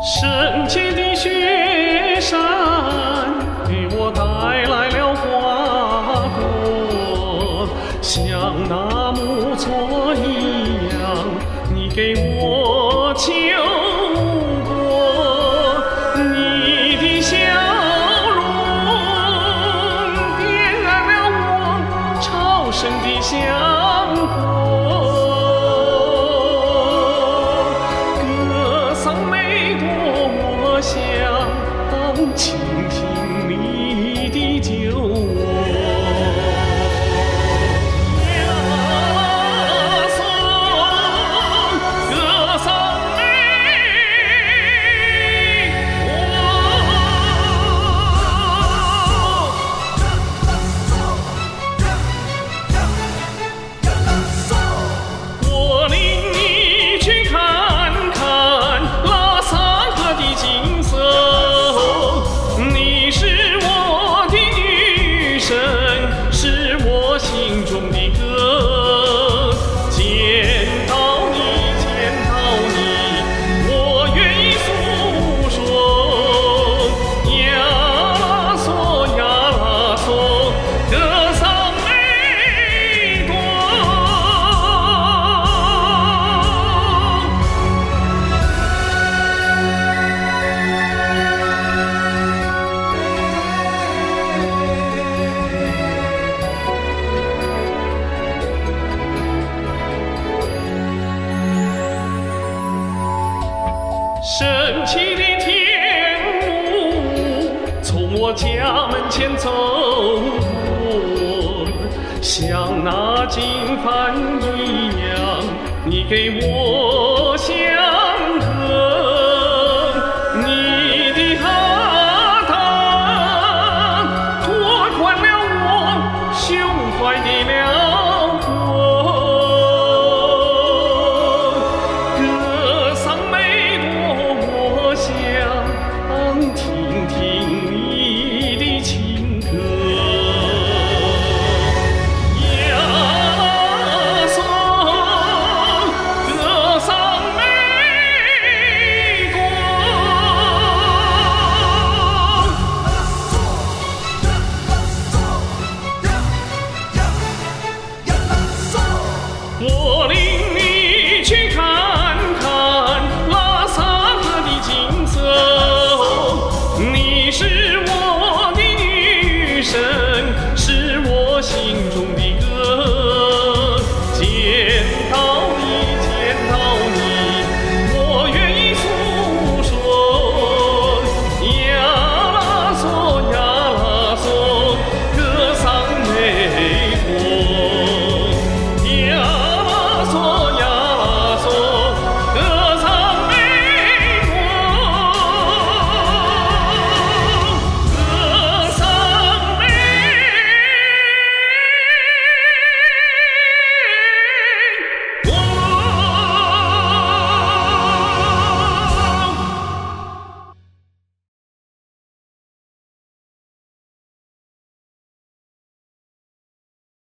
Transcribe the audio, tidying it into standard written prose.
神奇的雪山给我带来了花果，像那木错一样，你给我救过。你的笑容点燃了我朝圣的香火。我想倾听你的救我，歌颂美我领你去看看拉萨河的景色。你是我的女神，是我心中的歌。见到你，我愿意诉说。呀啦嗦，歌颂美多。神奇的天幕从我家门前走过，像那经幡一样，你给我想。